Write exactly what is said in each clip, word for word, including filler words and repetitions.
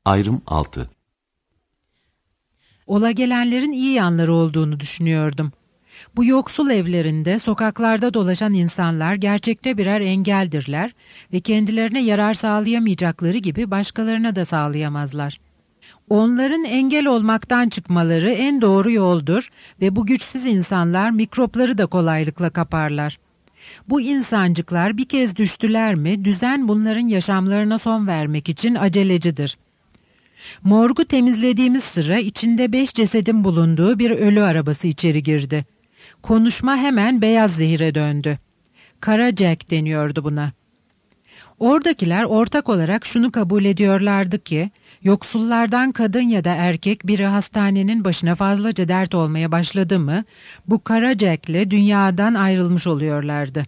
Ayrım altı. Ola gelenlerin iyi yanları olduğunu düşünüyordum. Bu yoksul evlerinde, sokaklarda dolaşan insanlar gerçekte birer engeldirler ve kendilerine yarar sağlayamayacakları gibi başkalarına da sağlayamazlar. Onların engel olmaktan çıkmaları en doğru yoldur ve bu güçsüz insanlar mikropları da kolaylıkla kaparlar. Bu insancıklar bir kez düştüler mi, düzen bunların yaşamlarına son vermek için acelecidir. Morgu temizlediğimiz sıra içinde beş cesedin bulunduğu bir ölü arabası içeri girdi. Konuşma hemen beyaz zehire döndü. Kara Jack deniyordu buna. Oradakiler ortak olarak şunu kabul ediyorlardı ki, yoksullardan kadın ya da erkek biri hastanenin başına fazlaca dert olmaya başladı mı, bu Kara Jack'le dünyadan ayrılmış oluyorlardı.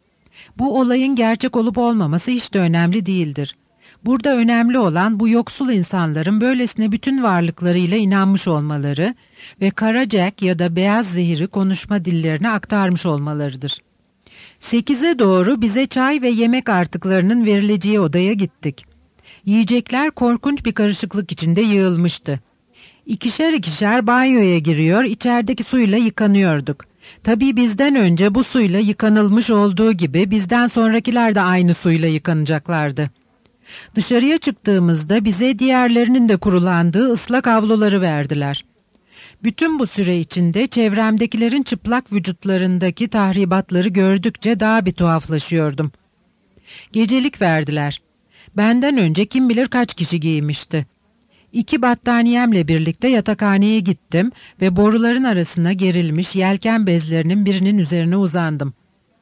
Bu olayın gerçek olup olmaması hiç de önemli değildir. Burada önemli olan bu yoksul insanların böylesine bütün varlıklarıyla inanmış olmaları ve Kara Jack ya da beyaz zehiri konuşma dillerine aktarmış olmalarıdır. Sekize doğru bize çay ve yemek artıklarının verileceği odaya gittik. Yiyecekler korkunç bir karışıklık içinde yığılmıştı. İkişer ikişer banyoya giriyor, içerideki suyla yıkanıyorduk. Tabii bizden önce bu suyla yıkanılmış olduğu gibi bizden sonrakiler de aynı suyla yıkanacaklardı. Dışarıya çıktığımızda bize diğerlerinin de kurulandığı ıslak havluları verdiler. Bütün bu süre içinde çevremdekilerin çıplak vücutlarındaki tahribatları gördükçe daha bir tuhaflaşıyordum. Gecelik verdiler. Benden önce kim bilir kaç kişi giymişti. İki battaniyemle birlikte yatakhaneye gittim ve boruların arasına gerilmiş yelken bezlerinin birinin üzerine uzandım.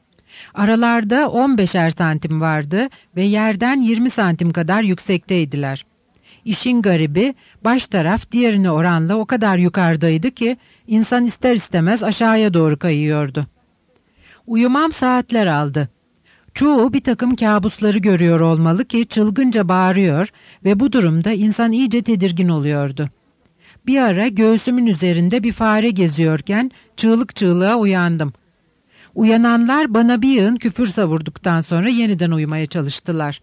Aralarda on beşer santim vardı ve yerden yirmi santim kadar yüksekteydiler. İşin garibi, baş taraf diğerine oranla o kadar yukarıdaydı ki insan ister istemez aşağıya doğru kayıyordu. Uyumam saatler aldı. Çoğu bir takım kabusları görüyor olmalı ki çılgınca bağırıyor ve bu durumda insan iyice tedirgin oluyordu. Bir ara göğsümün üzerinde bir fare geziyorken çığlık çığlığa uyandım. Uyananlar bana bir yığın küfür savurduktan sonra yeniden uyumaya çalıştılar.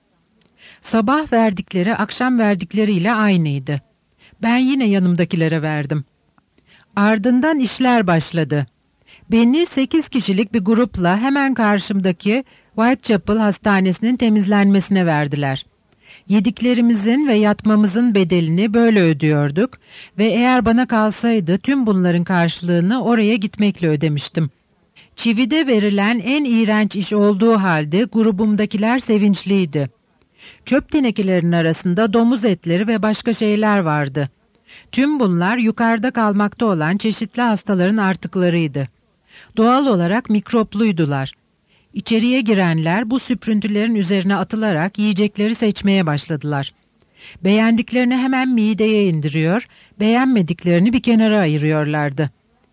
Sabah verdikleri akşam verdikleriyle aynıydı. Ben yine yanımdakilere verdim. Ardından işler başladı. Beni sekiz kişilik bir grupla hemen karşımdaki Whitechapel Hastanesi'nin temizlenmesine verdiler. Yediklerimizin ve yatmamızın bedelini böyle ödüyorduk ve eğer bana kalsaydı tüm bunların karşılığını oraya gitmekle ödemiştim. Çivide verilen en iğrenç iş olduğu halde grubumdakiler sevinçliydi. Çöp tenekelerinin arasında domuz etleri ve başka şeyler vardı. Tüm bunlar yukarıda kalmakta olan çeşitli hastaların artıklarıydı. Doğal olarak mikropluydular. İçeriye girenler bu süprüntülerin üzerine atılarak yiyecekleri seçmeye başladılar. Beğendiklerini hemen mideye indiriyor, beğenmediklerini bir kenara ayırıyorlardı.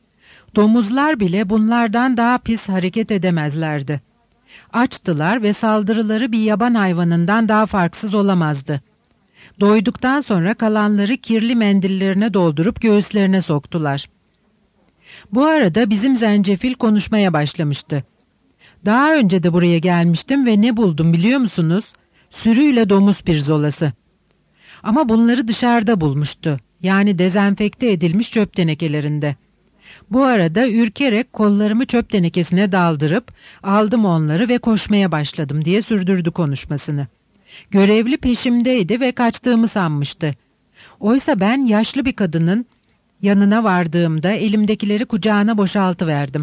Domuzlar bile bunlardan daha pis hareket edemezlerdi. Açtılar ve saldırıları bir yaban hayvanından daha farksız olamazdı. Doyduktan sonra kalanları kirli mendillerine doldurup göğüslerine soktular. Bu arada bizim zencefil konuşmaya başlamıştı. Daha önce de buraya gelmiştim ve ne buldum biliyor musunuz? Sürüyle domuz pirzolası. Ama bunları dışarıda bulmuştu. Yani dezenfekte edilmiş çöp tenekelerinde. Bu arada ürkerek kollarımı çöp tenekesine daldırıp aldım onları ve koşmaya başladım diye sürdürdü konuşmasını. Görevli peşimdeydi ve kaçtığımı sanmıştı. Oysa ben yaşlı bir kadının yanına vardığımda elimdekileri kucağına boşaltıverdim.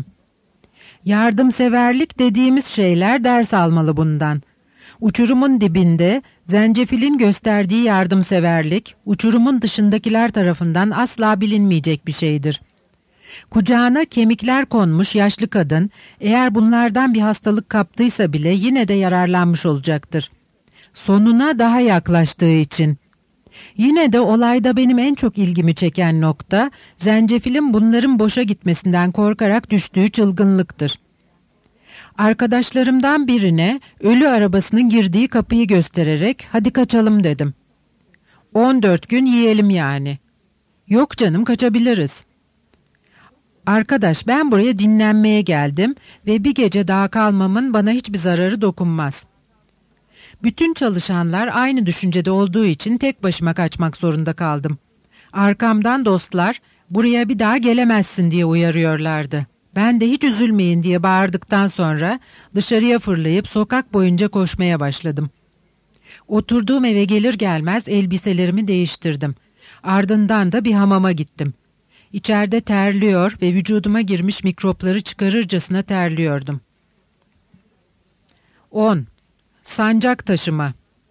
Yardımseverlik dediğimiz şeyler ders almalı bundan. Uçurumun dibinde zencefilin gösterdiği yardımseverlik, uçurumun dışındakiler tarafından asla bilinmeyecek bir şeydir. Kucağına kemikler konmuş yaşlı kadın, eğer bunlardan bir hastalık kaptıysa bile yine de yararlanmış olacaktır. Sonuna daha yaklaştığı için. Yine de olayda benim en çok ilgimi çeken nokta, zencefilin bunların boşa gitmesinden korkarak düştüğü çılgınlıktır. Arkadaşlarımdan birine ölü arabasının girdiği kapıyı göstererek hadi kaçalım dedim. on dört gün yiyelim yani. Yok canım kaçabiliriz. Arkadaş ben buraya dinlenmeye geldim ve bir gece daha kalmamın bana hiçbir zararı dokunmaz. Bütün çalışanlar aynı düşüncede olduğu için tek başıma kaçmak zorunda kaldım. Arkamdan dostlar, buraya bir daha gelemezsin diye uyarıyorlardı. Ben de hiç üzülmeyin diye bağırdıktan sonra dışarıya fırlayıp sokak boyunca koşmaya başladım. Oturduğum eve gelir gelmez elbiselerimi değiştirdim. Ardından da bir hamama gittim. İçeride terliyor ve vücuduma girmiş mikropları çıkarırcasına terliyordum. on. Sancak taşıma.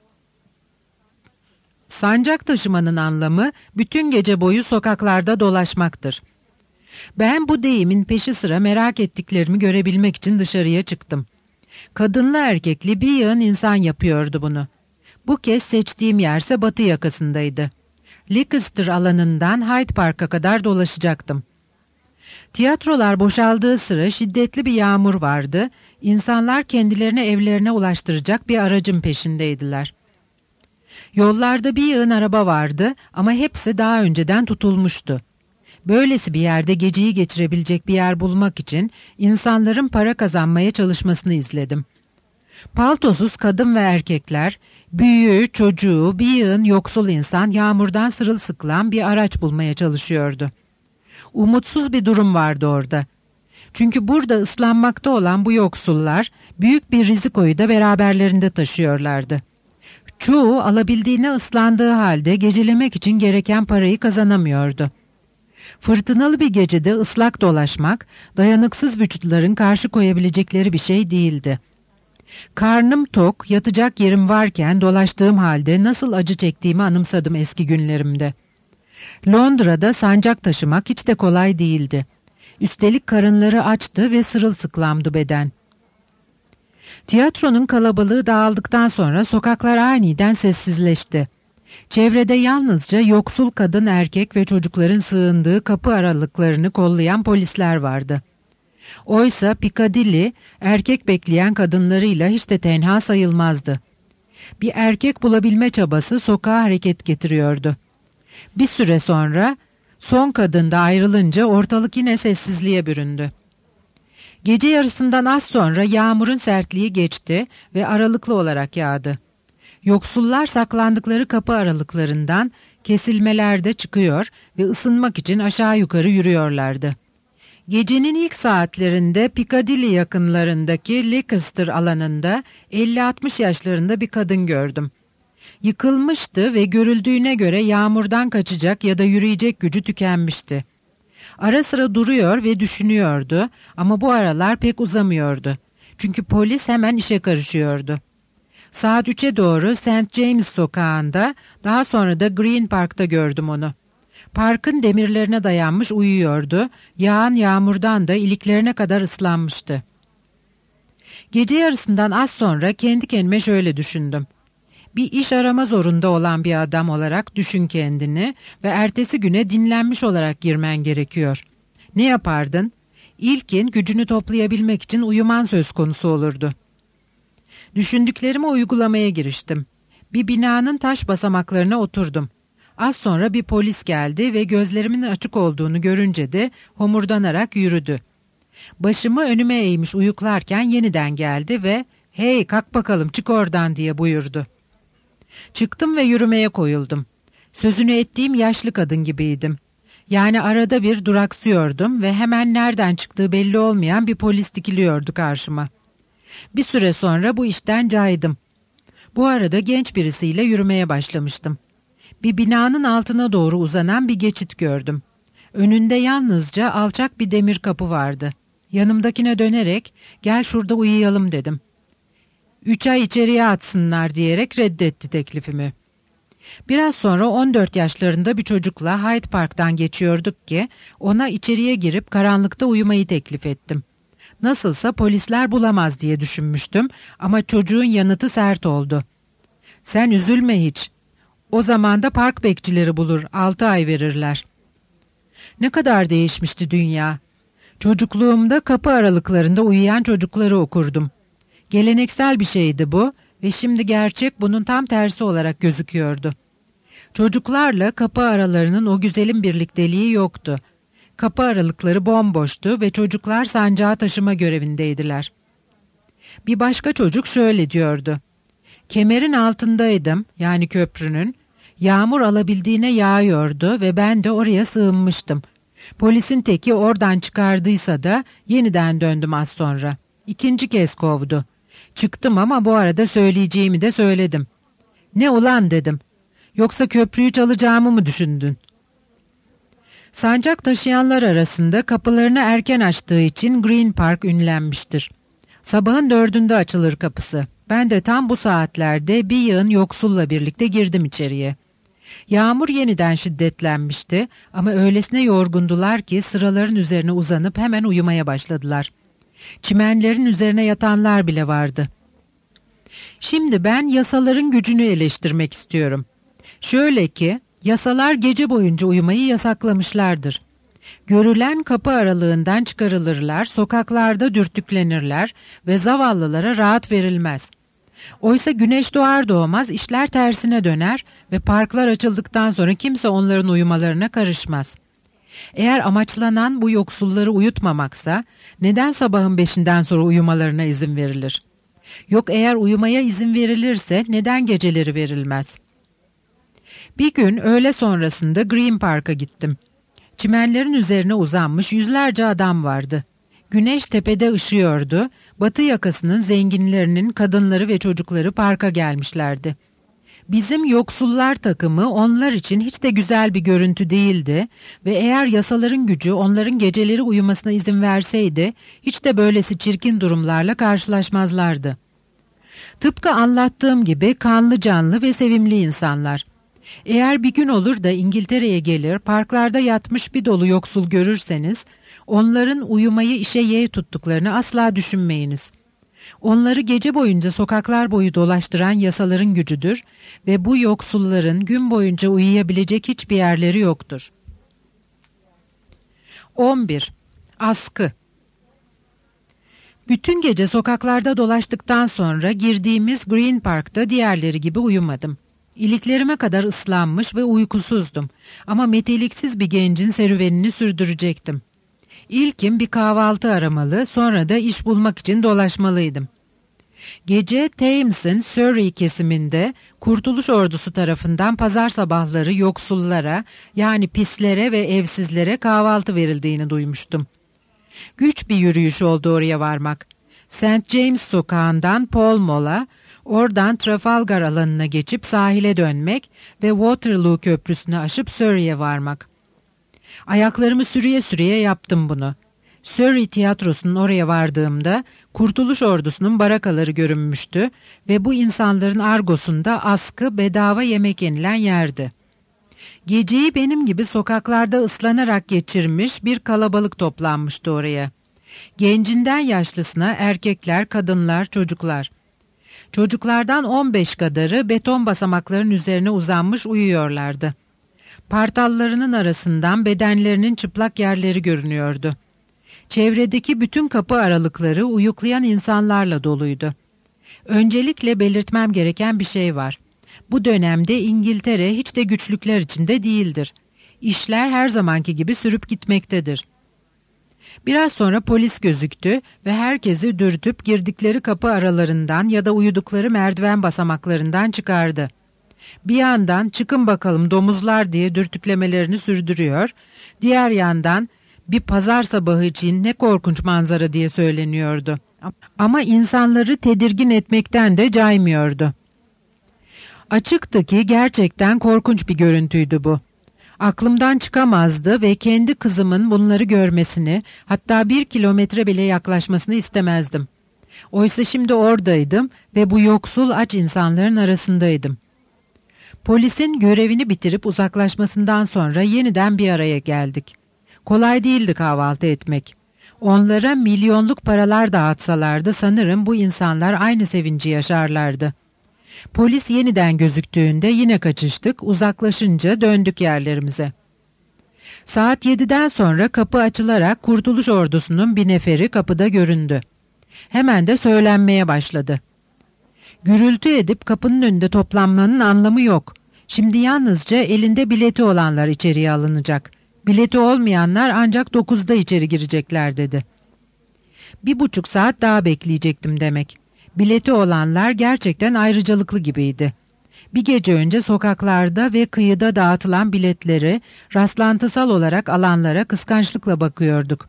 Sancak taşımanın anlamı bütün gece boyu sokaklarda dolaşmaktır. Ben bu deyimin peşi sıra merak ettiklerimi görebilmek için dışarıya çıktım. Kadınlı erkekli bir yığın insan yapıyordu bunu. Bu kez seçtiğim yerse batı yakasındaydı. Leicester alanından Hyde Park'a kadar dolaşacaktım. Tiyatrolar boşaldığı sıra şiddetli bir yağmur vardı. İnsanlar kendilerini evlerine ulaştıracak bir aracın peşindeydiler. Yollarda bir yığın araba vardı ama hepsi daha önceden tutulmuştu. Böylesi bir yerde geceyi geçirebilecek bir yer bulmak için insanların para kazanmaya çalışmasını izledim. Paltosuz kadın ve erkekler, büyüğü, çocuğu, bir yığın yoksul insan yağmurdan sırılsıklam bir araç bulmaya çalışıyordu. Umutsuz bir durum vardı orada. Çünkü burada ıslanmakta olan bu yoksullar büyük bir rizikoyu da beraberlerinde taşıyorlardı. Çoğu alabildiğine ıslandığı halde gecelemek için gereken parayı kazanamıyordu. Fırtınalı bir gecede ıslak dolaşmak, dayanıksız vücutların karşı koyabilecekleri bir şey değildi. Karnım tok, yatacak yerim varken dolaştığım halde nasıl acı çektiğimi anımsadım eski günlerimde. Londra'da sancak taşımak hiç de kolay değildi. Üstelik karınları açtı ve sırılsıklamdı beden. Tiyatronun kalabalığı dağıldıktan sonra sokaklar aniden sessizleşti. Çevrede yalnızca yoksul kadın, erkek ve çocukların sığındığı kapı aralıklarını kollayan polisler vardı. Oysa Piccadilly, erkek bekleyen kadınlarıyla hiç de tenha sayılmazdı. Bir erkek bulabilme çabası sokağa hareket getiriyordu. Bir süre sonra son kadın da ayrılınca ortalık yine sessizliğe büründü. Gece yarısından az sonra yağmurun sertliği geçti ve aralıklı olarak yağdı. Yoksullar saklandıkları kapı aralıklarından kesilmelerde çıkıyor ve ısınmak için aşağı yukarı yürüyorlardı. Gecenin ilk saatlerinde Piccadilly yakınlarındaki Leicester alanında elli altmış yaşlarında bir kadın gördüm. Yıkılmıştı ve görüldüğüne göre yağmurdan kaçacak ya da yürüyecek gücü tükenmişti. Ara sıra duruyor ve düşünüyordu ama bu aralar pek uzamıyordu. Çünkü polis hemen işe karışıyordu. Saat üçe doğru Saint James sokağında, daha sonra da Green Park'ta gördüm onu. Parkın demirlerine dayanmış uyuyordu, yağan yağmurdan da iliklerine kadar ıslanmıştı. Gece yarısından az sonra kendi kendime şöyle düşündüm. Bir iş arama zorunda olan bir adam olarak düşün kendini ve ertesi güne dinlenmiş olarak girmen gerekiyor. Ne yapardın? İlkin gücünü toplayabilmek için uyuman söz konusu olurdu. Düşündüklerimi uygulamaya giriştim. Bir binanın taş basamaklarına oturdum. Az sonra bir polis geldi ve gözlerimin açık olduğunu görünce de homurdanarak yürüdü. Başımı önüme eğmiş uyuklarken yeniden geldi ve "Hey, kalk bakalım, çık oradan" diye buyurdu. Çıktım ve yürümeye koyuldum. Sözünü ettiğim yaşlı kadın gibiydim. Yani arada bir duraksıyordum ve hemen nereden çıktığı belli olmayan bir polis dikiliyordu karşıma. Bir süre sonra bu işten caydım. Bu arada genç birisiyle yürümeye başlamıştım. Bir binanın altına doğru uzanan bir geçit gördüm. Önünde yalnızca alçak bir demir kapı vardı. Yanımdakine dönerek "Gel şurada uyuyalım" dedim. Üç ay içeriye atsınlar diyerek reddetti teklifimi. Biraz sonra on dört yaşlarında bir çocukla Hyde Park'tan geçiyorduk ki ona içeriye girip karanlıkta uyumayı teklif ettim. Nasılsa polisler bulamaz diye düşünmüştüm ama çocuğun yanıtı sert oldu. "Sen üzülme hiç. O zaman da park bekçileri bulur, altı ay verirler." Ne kadar değişmişti dünya. Çocukluğumda kapı aralıklarında uyuyan çocukları okurdum. Geleneksel bir şeydi bu ve şimdi gerçek bunun tam tersi olarak gözüküyordu. Çocuklarla kapı aralarının o güzelim birlikteliği yoktu. Kapı aralıkları bomboştu ve çocuklar sancağı taşıma görevindeydiler. Bir başka çocuk şöyle diyordu: Kemerin altındaydım, yani köprünün. Yağmur alabildiğine yağıyordu ve ben de oraya sığınmıştım. Polisin teki oradan çıkardıysa da yeniden döndüm az sonra. İkinci kez kovdu. Çıktım ama bu arada söyleyeceğimi de söyledim. Ne ulan dedim. Yoksa köprüyü çalacağımı mı düşündün? Sancak taşıyanlar arasında kapılarını erken açtığı için Green Park ünlenmiştir. Sabahın dördünde açılır kapısı. Ben de tam bu saatlerde bir yığın yoksulla birlikte girdim içeriye. Yağmur yeniden şiddetlenmişti ama öylesine yorgundular ki sıraların üzerine uzanıp hemen uyumaya başladılar. Çimenlerin üzerine yatanlar bile vardı. Şimdi ben yasaların gücünü eleştirmek istiyorum. Şöyle ki, yasalar gece boyunca uyumayı yasaklamışlardır. Görülen kapı aralığından çıkarılırlar, sokaklarda dürtüklenirler ve zavallılara rahat verilmez. Oysa güneş doğar doğmaz işler tersine döner ve parklar açıldıktan sonra kimse onların uyumalarına karışmaz. Eğer amaçlanan bu yoksulları uyutmamaksa, neden sabahın beşinden sonra uyumalarına izin verilir? Yok eğer uyumaya izin verilirse neden geceleri verilmez? Bir gün öğle sonrasında Green Park'a gittim. Çimenlerin üzerine uzanmış yüzlerce adam vardı. Güneş tepede ışıyordu, batı yakasının zenginlerinin kadınları ve çocukları parka gelmişlerdi. Bizim yoksullar takımı onlar için hiç de güzel bir görüntü değildi ve eğer yasaların gücü onların geceleri uyumasına izin verseydi hiç de böylesi çirkin durumlarla karşılaşmazlardı. Tıpkı anlattığım gibi kanlı canlı ve sevimli insanlar. Eğer bir gün olur da İngiltere'ye gelir, parklarda yatmış bir dolu yoksul görürseniz, onların uyumayı işe yeğ tuttuklarını asla düşünmeyiniz. Onları gece boyunca sokaklar boyu dolaştıran yasaların gücüdür ve bu yoksulların gün boyunca uyuyabilecek hiçbir yerleri yoktur. on bir. Askı. Bütün gece sokaklarda dolaştıktan sonra girdiğimiz Green Park'ta diğerleri gibi uyumadım. İliklerime kadar ıslanmış ve uykusuzdum ama meteliksiz bir gencin serüvenini sürdürecektim. İlkim bir kahvaltı aramalı, sonra da iş bulmak için dolaşmalıydım. Gece Thames'in Surrey kesiminde Kurtuluş Ordusu tarafından pazar sabahları yoksullara, yani pislere ve evsizlere kahvaltı verildiğini duymuştum. Güç bir yürüyüş oldu oraya varmak. Saint James sokağından Pall Mall'a, oradan Trafalgar alanına geçip sahile dönmek ve Waterloo köprüsünü aşıp Surrey'e varmak. Ayaklarımı sürüye sürüye yaptım bunu. Surrey tiyatrosunun oraya vardığımda Kurtuluş Ordusu'nun barakaları görünmüştü ve bu insanların argosunda askı bedava yemek yenilen yerdi. Geceyi benim gibi sokaklarda ıslanarak geçirmiş bir kalabalık toplanmıştı oraya. Gencinden yaşlısına erkekler, kadınlar, çocuklar. Çocuklardan on beş kadarı beton basamakların üzerine uzanmış uyuyorlardı. Partallarının arasından bedenlerinin çıplak yerleri görünüyordu. Çevredeki bütün kapı aralıkları uyuklayan insanlarla doluydu. Öncelikle belirtmem gereken bir şey var. Bu dönemde İngiltere hiç de güçlükler içinde değildir. İşler her zamanki gibi sürüp gitmektedir. Biraz sonra polis gözüktü ve herkesi dürtüp girdikleri kapı aralarından ya da uyudukları merdiven basamaklarından çıkardı. Bir yandan çıkın bakalım domuzlar diye dürtüklemelerini sürdürüyor, diğer yandan bir pazar sabahı için ne korkunç manzara diye söyleniyordu. Ama insanları tedirgin etmekten de caymıyordu. Açıktı ki gerçekten korkunç bir görüntüydü bu. Aklımdan çıkamazdı ve kendi kızımın bunları görmesini, hatta bir kilometre bile yaklaşmasını istemezdim. Oysa şimdi oradaydım ve bu yoksul aç insanların arasındaydım. Polisin görevini bitirip uzaklaşmasından sonra yeniden bir araya geldik. Kolay değildi kahvaltı etmek. Onlara milyonluk paralar dağıtsalardı sanırım bu insanlar aynı sevinci yaşarlardı. Polis yeniden gözüktüğünde yine kaçıştık, uzaklaşınca döndük yerlerimize. Saat yediden sonra kapı açılarak Kurtuluş Ordusu'nun bir neferi kapıda göründü. Hemen de söylenmeye başladı. Gürültü edip kapının önünde toplanmanın anlamı yok. Şimdi yalnızca elinde bileti olanlar içeriye alınacak. Bileti olmayanlar ancak dokuzda içeri girecekler dedi. Bir buçuk saat daha bekleyecektim demek. Bileti olanlar gerçekten ayrıcalıklı gibiydi. Bir gece önce sokaklarda ve kıyıda dağıtılan biletleri rastlantısal olarak alanlara kıskançlıkla bakıyorduk.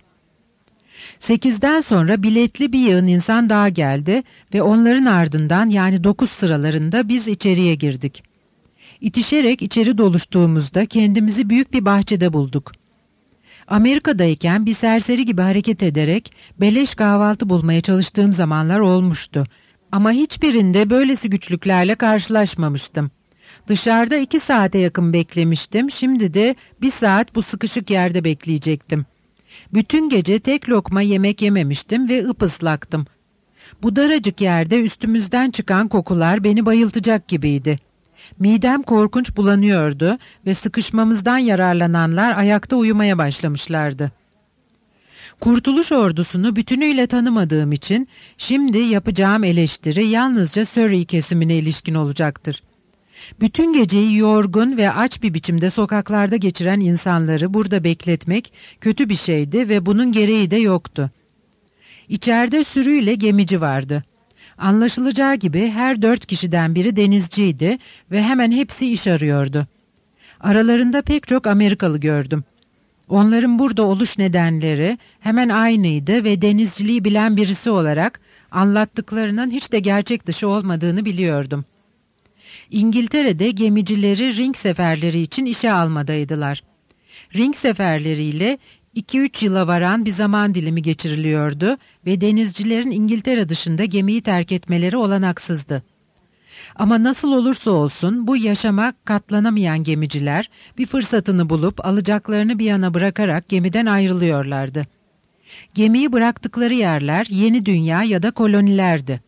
Sekizden sonra biletli bir yığın insan daha geldi ve onların ardından yani dokuz sıralarında biz içeriye girdik. İtişerek içeri doluştuğumuzda kendimizi büyük bir bahçede bulduk. Amerika'dayken bir serseri gibi hareket ederek beleş kahvaltı bulmaya çalıştığım zamanlar olmuştu. Ama hiçbirinde böylesi güçlüklerle karşılaşmamıştım. Dışarıda iki saate yakın beklemiştim, şimdi de bir saat bu sıkışık yerde bekleyecektim. Bütün gece tek lokma yemek yememiştim ve ıpıslaktım. Bu daracık yerde üstümüzden çıkan kokular beni bayıltacak gibiydi. Midem korkunç bulanıyordu ve sıkışmamızdan yararlananlar ayakta uyumaya başlamışlardı. Kurtuluş Ordusu'nu bütünüyle tanımadığım için şimdi yapacağım eleştiri yalnızca Surrey kesimine ilişkin olacaktır. Bütün geceyi yorgun ve aç bir biçimde sokaklarda geçiren insanları burada bekletmek kötü bir şeydi ve bunun gereği de yoktu. İçeride sürüyle gemici vardı. Anlaşılacağı gibi her dört kişiden biri denizciydi ve hemen hepsi iş arıyordu. Aralarında pek çok Amerikalı gördüm. Onların burada oluş nedenleri hemen aynıydı ve denizciliği bilen birisi olarak anlattıklarının hiç de gerçek dışı olmadığını biliyordum. İngiltere'de gemicileri ring seferleri için işe almadaydılar. Ring seferleriyle iki üç yıla varan bir zaman dilimi geçiriliyordu ve denizcilerin İngiltere dışında gemiyi terk etmeleri olanaksızdı. Ama nasıl olursa olsun bu yaşama katlanamayan gemiciler bir fırsatını bulup alacaklarını bir yana bırakarak gemiden ayrılıyorlardı. Gemiyi bıraktıkları yerler Yeni Dünya ya da kolonilerdi.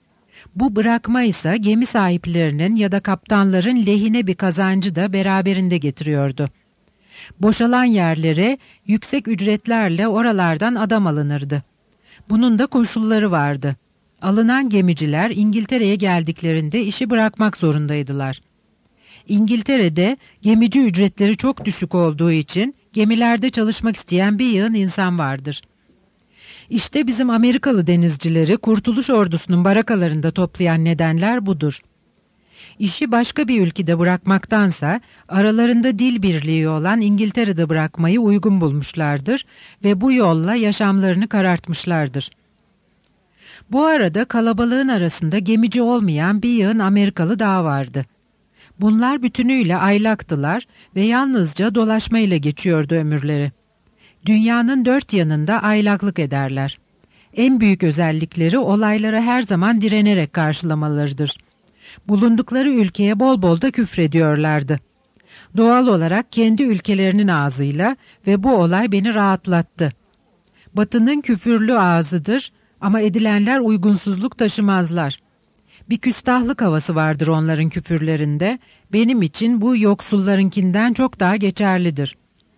Bu bırakma ise gemi sahiplerinin ya da kaptanların lehine bir kazancı da beraberinde getiriyordu. Boşalan yerlere yüksek ücretlerle oralardan adam alınırdı. Bunun da koşulları vardı. Alınan gemiciler İngiltere'ye geldiklerinde işi bırakmak zorundaydılar. İngiltere'de gemici ücretleri çok düşük olduğu için gemilerde çalışmak isteyen bir yığın insan vardır. İşte bizim Amerikalı denizcileri Kurtuluş Ordusu'nun barakalarında toplayan nedenler budur. İşi başka bir ülkede bırakmaktansa aralarında dil birliği olan İngiltere'de bırakmayı uygun bulmuşlardır ve bu yolla yaşamlarını karartmışlardır. Bu arada kalabalığın arasında gemici olmayan bir yığın Amerikalı daha vardı. Bunlar bütünüyle aylaktılar ve yalnızca dolaşmayla geçiyordu ömürleri. Dünyanın dört yanında aylaklık ederler. En büyük özellikleri olaylara her zaman direnerek karşılamalarıdır. Bulundukları ülkeye bol bol da küfrediyorlardı. Doğal olarak kendi ülkelerinin ağzıyla ve bu olay beni rahatlattı. Batı'nın küfürlü ağzıdır ama edilenler uygunsuzluk taşımazlar. Bir küstahlık havası vardır onların küfürlerinde. Benim için bu yoksullarınkinden çok daha geçerlidir.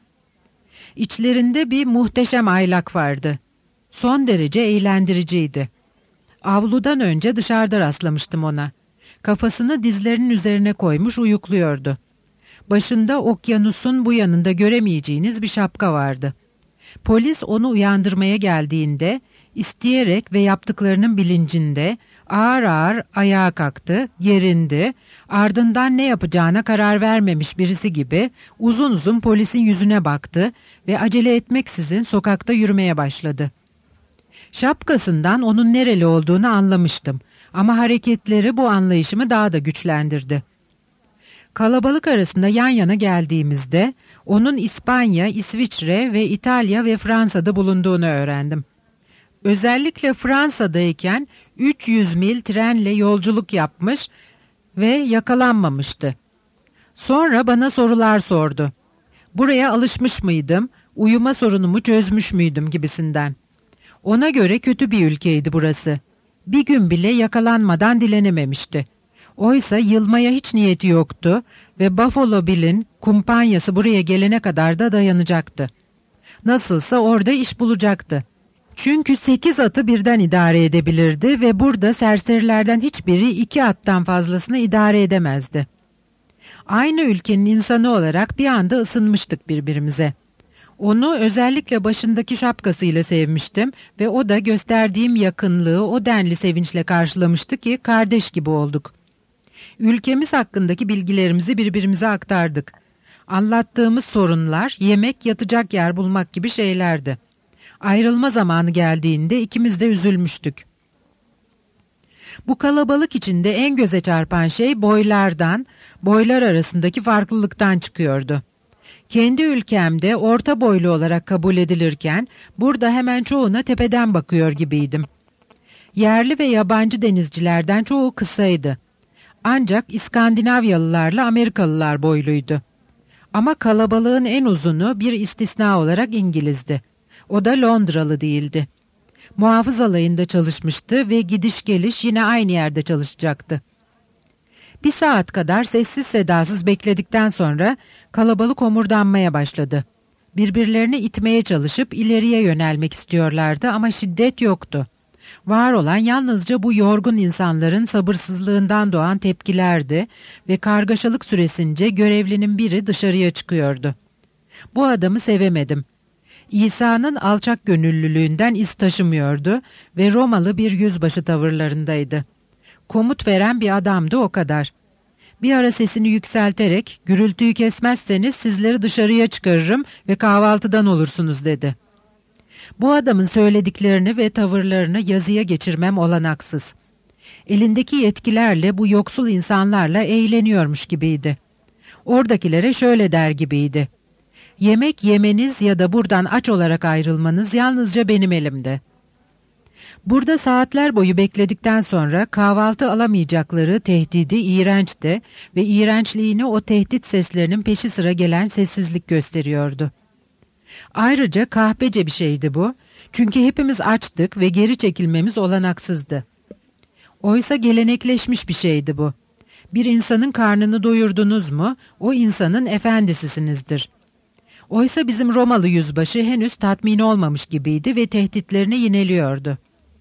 İçlerinde bir muhteşem aylak vardı. Son derece eğlendiriciydi. Avludan önce dışarıda rastlamıştım ona. Kafasını dizlerinin üzerine koymuş uyukluyordu. Başında okyanusun bu yanında göremeyeceğiniz bir şapka vardı. Polis onu uyandırmaya geldiğinde isteyerek ve yaptıklarının bilincinde ağır ağır ayağa kalktı, gerindi, ardından ne yapacağına karar vermemiş birisi gibi uzun uzun polisin yüzüne baktı ve acele etmeksizin sokakta yürümeye başladı. Şapkasından onun nereli olduğunu anlamıştım ama hareketleri bu anlayışımı daha da güçlendirdi. Kalabalık arasında yan yana geldiğimizde onun İspanya, İsviçre ve İtalya ve Fransa'da bulunduğunu öğrendim. Özellikle Fransa'dayken üç yüz mil trenle yolculuk yapmış ve yakalanmamıştı. Sonra bana sorular sordu. Buraya alışmış mıydım, uyuma sorunumu çözmüş müydüm gibisinden. Ona göre kötü bir ülkeydi burası. Bir gün bile yakalanmadan dilenememişti. Oysa yılmaya hiç niyeti yoktu ve Buffalo Bill'in kumpanyası buraya gelene kadar da dayanacaktı. Nasılsa orada iş bulacaktı. Çünkü sekiz atı birden idare edebilirdi ve burada serserilerden hiçbiri iki attan fazlasını idare edemezdi. Aynı ülkenin insanı olarak bir anda ısınmıştık birbirimize. Onu özellikle başındaki şapkasıyla sevmiştim ve o da gösterdiğim yakınlığı o denli sevinçle karşılamıştı ki kardeş gibi olduk. Ülkemiz hakkındaki bilgilerimizi birbirimize aktardık. Anlattığımız sorunlar yemek, yatacak yer bulmak gibi şeylerdi. Ayrılma zamanı geldiğinde ikimiz de üzülmüştük. Bu kalabalık içinde en göze çarpan şey boylardan, boylar arasındaki farklılıktan çıkıyordu. Kendi ülkemde orta boylu olarak kabul edilirken burada hemen çoğuna tepeden bakıyor gibiydim. Yerli ve yabancı denizcilerden çoğu kısaydı. Ancak İskandinavyalılarla Amerikalılar boyluydu. Ama kalabalığın en uzunu bir istisna olarak İngiliz'di. O da Londralı değildi. Muhafız alayında çalışmıştı ve gidiş geliş yine aynı yerde çalışacaktı. Bir saat kadar sessiz sedasız bekledikten sonra kalabalık homurdanmaya başladı. Birbirlerini itmeye çalışıp ileriye yönelmek istiyorlardı ama şiddet yoktu. Var olan yalnızca bu yorgun insanların sabırsızlığından doğan tepkilerdi ve kargaşalık süresince görevlinin biri dışarıya çıkıyordu. Bu adamı sevemedim. İsa'nın alçak gönüllülüğünden iz taşımıyordu ve Romalı bir yüzbaşı tavırlarındaydı. Komut veren bir adamdı, o kadar. Bir ara sesini yükselterek "Gürültüyü kesmezseniz sizleri dışarıya çıkarırım ve kahvaltıdan olursunuz" dedi. Bu adamın söylediklerini ve tavırlarını yazıya geçirmem olanaksız. Elindeki yetkilerle bu yoksul insanlarla eğleniyormuş gibiydi. Oradakilere şöyle der gibiydi: "Yemek yemeniz ya da buradan aç olarak ayrılmanız yalnızca benim elimde." Burada saatler boyu bekledikten sonra kahvaltı alamayacakları tehdidi iğrençti ve iğrençliğini o tehdit seslerinin peşi sıra gelen sessizlik gösteriyordu. Ayrıca kahpece bir şeydi bu, çünkü hepimiz açtık ve geri çekilmemiz olanaksızdı. Oysa gelenekleşmiş bir şeydi bu. Bir insanın karnını doyurdunuz mu, o insanın efendisisinizdir. Oysa bizim Romalı yüzbaşı henüz tatmin olmamış gibiydi ve tehditlerini yineliyordu.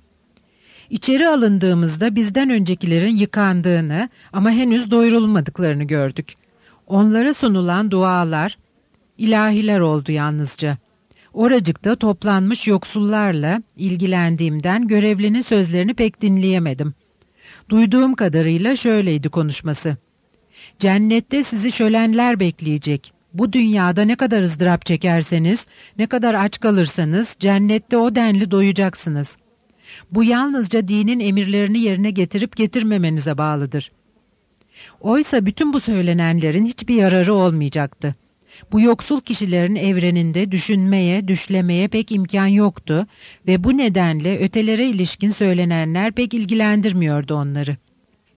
İçeri alındığımızda bizden öncekilerin yıkandığını ama henüz doyurulmadıklarını gördük. Onlara sunulan dualar, ilahiler oldu yalnızca. Oracıkta toplanmış yoksullarla ilgilendiğimden görevlinin sözlerini pek dinleyemedim. Duyduğum kadarıyla şöyleydi konuşması: "Cennette sizi şölenler bekleyecek. Bu dünyada ne kadar ızdırap çekerseniz, ne kadar aç kalırsanız cennette o denli doyacaksınız. Bu yalnızca dinin emirlerini yerine getirip getirmemenize bağlıdır." Oysa bütün bu söylenenlerin hiçbir yararı olmayacaktı. Bu yoksul kişilerin evreninde düşünmeye, düşlemeye pek imkan yoktu ve bu nedenle ötelere ilişkin söylenenler pek ilgilendirmiyordu onları.